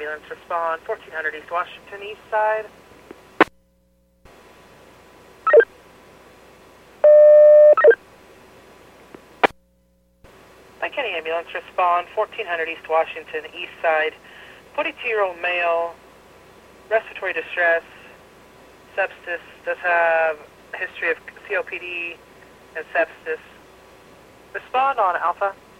ambulance, respond 1400 East Washington, east side. Lake County ambulance, respond 1400 East Washington, east side. 42-year-old male, respiratory distress, sepsis, does have a history of COPD and sepsis. Respond on Alpha.